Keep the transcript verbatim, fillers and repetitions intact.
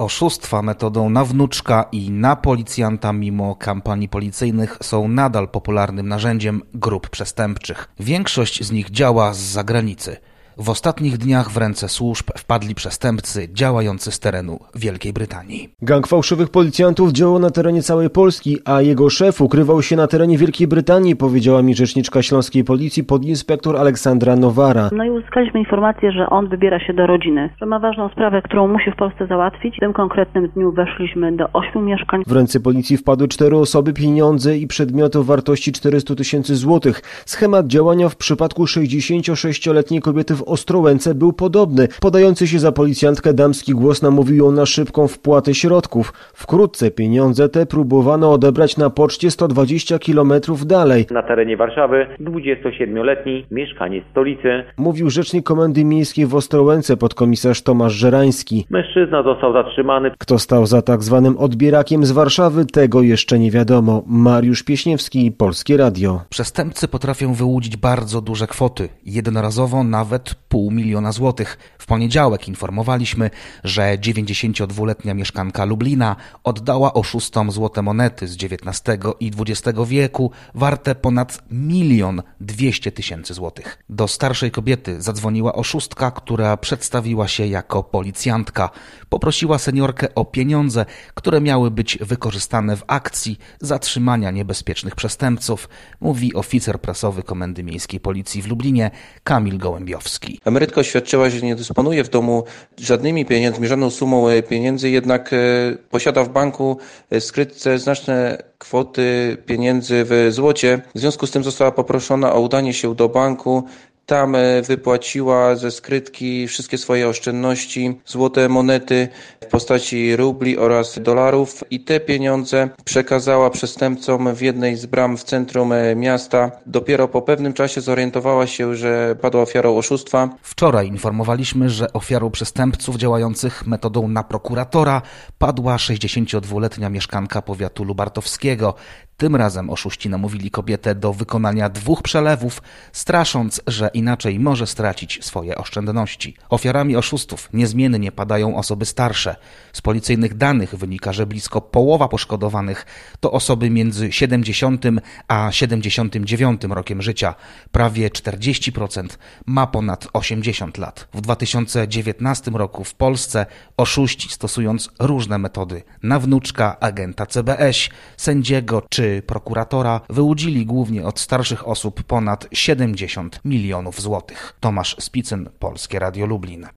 Oszustwa metodą na wnuczka i na policjanta mimo kampanii policyjnych są nadal popularnym narzędziem grup przestępczych. Większość z nich działa z zagranicy. W ostatnich dniach w ręce służb wpadli przestępcy działający z terenu Wielkiej Brytanii. Gang fałszywych policjantów działał na terenie całej Polski, a jego szef ukrywał się na terenie Wielkiej Brytanii, powiedziała mi rzeczniczka śląskiej policji podinspektor Aleksandra Nowara. No i uzyskaliśmy informację, że on wybiera się do rodziny, że ma ważną sprawę, którą musi w Polsce załatwić. W tym konkretnym dniu weszliśmy do ośmiu mieszkań. W ręce policji wpadły cztery osoby, pieniądze i przedmioty o wartości czterysta tysięcy złotych. Schemat działania w przypadku sześćdziesięciosześcioletniej kobiety w Ostrołęce był podobny. Podający się za policjantkę damski głos namówił ją na szybką wpłatę środków. Wkrótce pieniądze te próbowano odebrać na poczcie sto dwadzieścia kilometrów dalej. Na terenie Warszawy dwudziestosiedmioletni mieszkaniec stolicy. Mówił rzecznik Komendy Miejskiej w Ostrołęce podkomisarz Tomasz Żerański. Mężczyzna został zatrzymany. Kto stał za tak zwanym odbierakiem z Warszawy, tego jeszcze nie wiadomo. Mariusz Pieśniewski, Polskie Radio. Przestępcy potrafią wyłudzić bardzo duże kwoty, jednorazowo nawet pół miliona złotych. W poniedziałek informowaliśmy, że dziewięćdziesięciodwuletnia mieszkanka Lublina oddała oszustom złote monety z dziewiętnastego i dwudziestego wieku warte ponad milion dwieście tysięcy złotych. Do starszej kobiety zadzwoniła oszustka, która przedstawiła się jako policjantka. Poprosiła seniorkę o pieniądze, które miały być wykorzystane w akcji zatrzymania niebezpiecznych przestępców, mówi oficer prasowy Komendy Miejskiej Policji w Lublinie Kamil Gołębiowski. Emerytka oświadczyła, że nie dysponuje w domu żadnymi pieniędzmi, żadną sumą pieniędzy, jednak posiada w banku skryte znaczne kwoty pieniędzy w złocie. W związku z tym została poproszona o udanie się do banku. Tam wypłaciła ze skrytki wszystkie swoje oszczędności, złote monety w postaci rubli oraz dolarów i te pieniądze przekazała przestępcom w jednej z bram w centrum miasta. Dopiero po pewnym czasie zorientowała się, że padła ofiarą oszustwa. Wczoraj informowaliśmy, że ofiarą przestępców działających metodą na prokuratora padła sześćdziesięciodwuletnia mieszkanka powiatu lubartowskiego. Tym razem oszuści namówili kobietę do wykonania dwóch przelewów, strasząc, że inaczej może stracić swoje oszczędności. Ofiarami oszustów niezmiennie padają osoby starsze. Z policyjnych danych wynika, że blisko połowa poszkodowanych to osoby między siedemdziesiątym a siedemdziesiątym dziewiątym rokiem życia. Prawie czterdzieści procent ma ponad osiemdziesiąt lat. W dwa tysiące dziewiętnastym roku w Polsce oszuści, stosując różne metody na wnuczka, agenta C B S, sędziego czy prokuratora, wyłudzili głównie od starszych osób ponad siedemdziesiąt milionów złotych. Tomasz Spicyn, Polskie Radio Lublin.